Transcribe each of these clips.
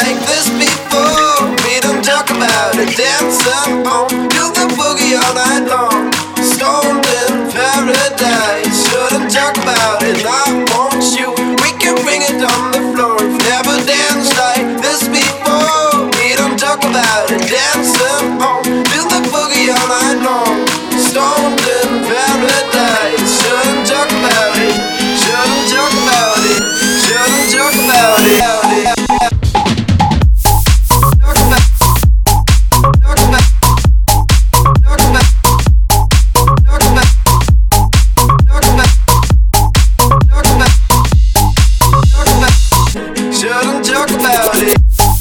like this before. We don't talk about it, dancing on, do the boogie all night long. Stoned in paradise, shouldn't talk about it, I want you. We can bring it on the floor. We've never danced like this before. We don't talk about it, dancing on, do the boogie all night long. Stoned in paradise, shouldn't talk about it, shouldn't talk about it, shouldn't talk about it. Shouldn't talk about it.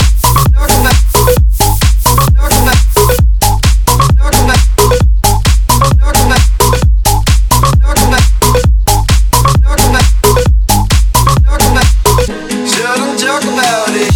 Shouldn't talk about it.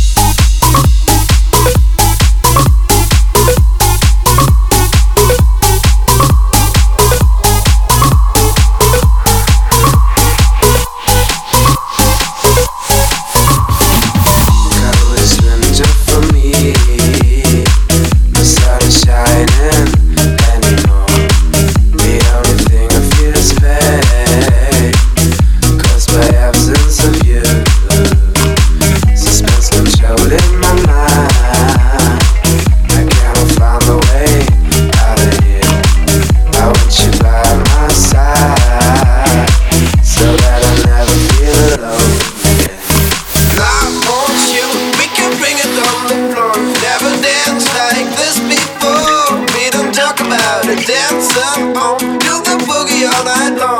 Dancing on, do the boogie all night long.